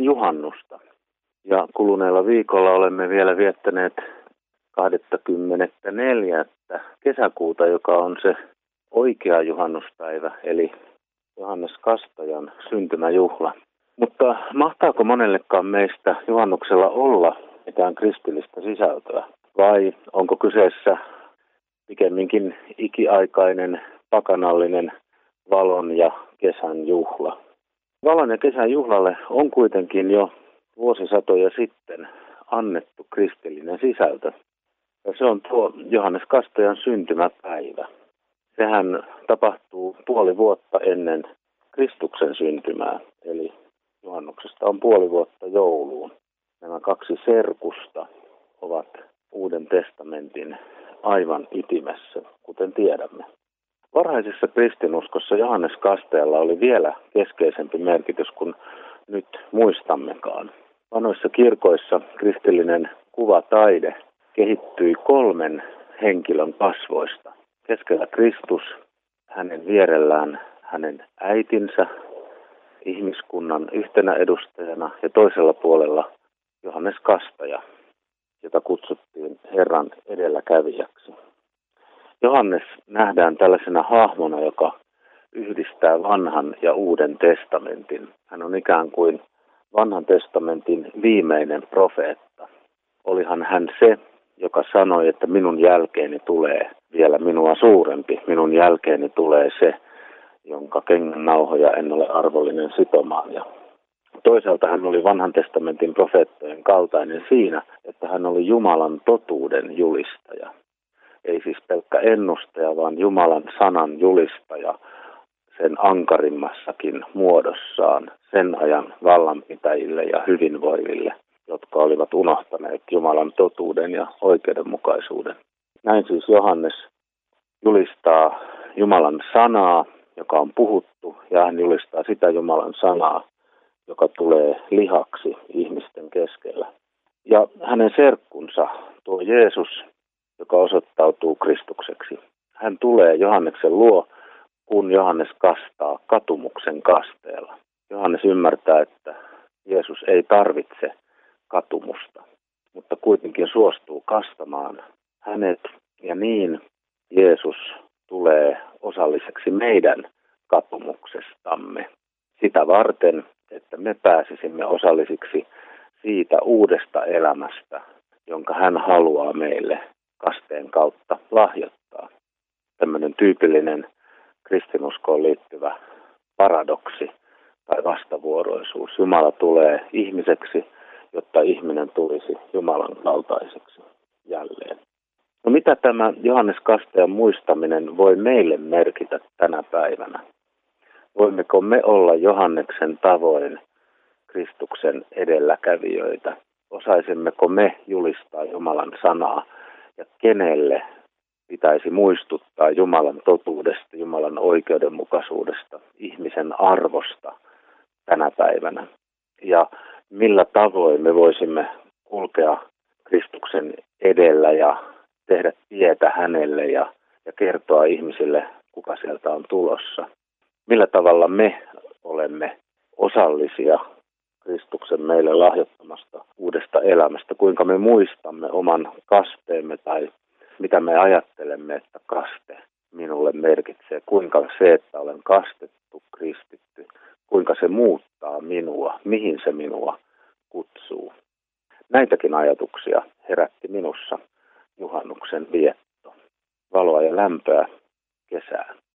juhannusta. Ja kuluneella viikolla olemme vielä viettäneet 24. kesäkuuta, joka on se oikea juhannuspäivä, eli Johannes Kastajan syntymäjuhla. Mutta mahtaako monellekaan meistä juhannuksella olla mitään kristillistä sisältöä? Vai onko kyseessä pikemminkin ikiaikainen pakanallinen valon ja kesän juhla? Valon ja kesän juhlalle on kuitenkin jo vuosisatoja sitten annettu kristillinen sisältö. Ja se on tuo Johannes Kastajan syntymäpäivä. Sehän tapahtuu puoli vuotta ennen Kristuksen syntymää, eli juhannuksesta on puoli vuotta jouluun. Nämä kaksi serkusta ovat Uuden testamentin aivan ytimessä, kuten tiedämme. Varhaisessa kristinuskossa Johannes Kastajalla oli vielä keskeisempi merkitys kuin nyt muistammekaan. Vanhoissa kirkoissa kristillinen kuvataide kehittyi 3 henkilön kasvoista. Keskellä Kristus, hänen vierellään hänen äitinsä, ihmiskunnan yhtenä edustajana ja toisella puolella Johannes Kastaja, jota kutsuttiin Herran edelläkävijäksi. Johannes nähdään tällaisena hahmona, joka yhdistää vanhan ja uuden testamentin. Hän on ikään kuin vanhan testamentin viimeinen profeetta. Olihan hän se, joka sanoi, että minun jälkeeni tulee vielä minua suurempi. Minun jälkeeni tulee se, jonka kengän nauhoja en ole arvollinen sitomaan. Ja toisaalta hän oli vanhan testamentin profeettojen kaltainen siinä, että hän oli Jumalan totuuden julistaja. Ei siis pelkkä ennustaja, vaan Jumalan sanan julistaja sen ankarimmassakin muodossaan sen ajan vallanpitäjille ja hyvinvoiville, jotka olivat unohtaneet Jumalan totuuden ja oikeudenmukaisuuden. Näin siis Johannes julistaa Jumalan sanaa, joka on puhuttu, ja hän julistaa sitä Jumalan sanaa, joka tulee lihaksi ihmisten keskellä. Ja hänen serkkunsa, tuo Jeesus, joka osoittautuu Kristukseksi. Hän tulee Johanneksen luo, kun Johannes kastaa katumuksen kasteella. Johannes ymmärtää, että Jeesus ei tarvitse katumusta, mutta kuitenkin suostuu kastamaan hänet, ja niin Jeesus tulee osalliseksi meidän katumuksestamme sitä varten, että me pääsisimme osallisiksi siitä uudesta elämästä, jonka hän haluaa meille kasteen kautta lahjoittaa. Tämmöinen tyypillinen kristinuskoon liittyvä paradoksi tai vastavuoroisuus. Jumala tulee ihmiseksi, jotta ihminen tulisi Jumalan kaltaiseksi jälleen. No mitä tämä Johannes Kastajan muistaminen voi meille merkitä tänä päivänä? Voimmeko me olla Johanneksen tavoin Kristuksen edelläkävijöitä? Osaisimmeko me julistaa Jumalan sanaa ja kenelle pitäisi muistuttaa Jumalan totuudesta, Jumalan oikeudenmukaisuudesta, ihmisen arvosta tänä päivänä? Ja millä tavoin me voisimme kulkea Kristuksen edellä ja tehdä tietä hänelle ja kertoa ihmisille, kuka sieltä on tulossa? Millä tavalla me olemme osallisia Kristuksen meille lahjoittamasta uudesta elämästä? Kuinka me muistamme oman kasteemme tai mitä me ajattelemme, että kaste minulle merkitsee? Kuinka se, että olen kastettu, kristitty, kuinka se muuttaa minua? Mihin se minua kutsuu? Näitäkin ajatuksia herätti minussa juhannuksen vietto. Valoa ja lämpöä kesään.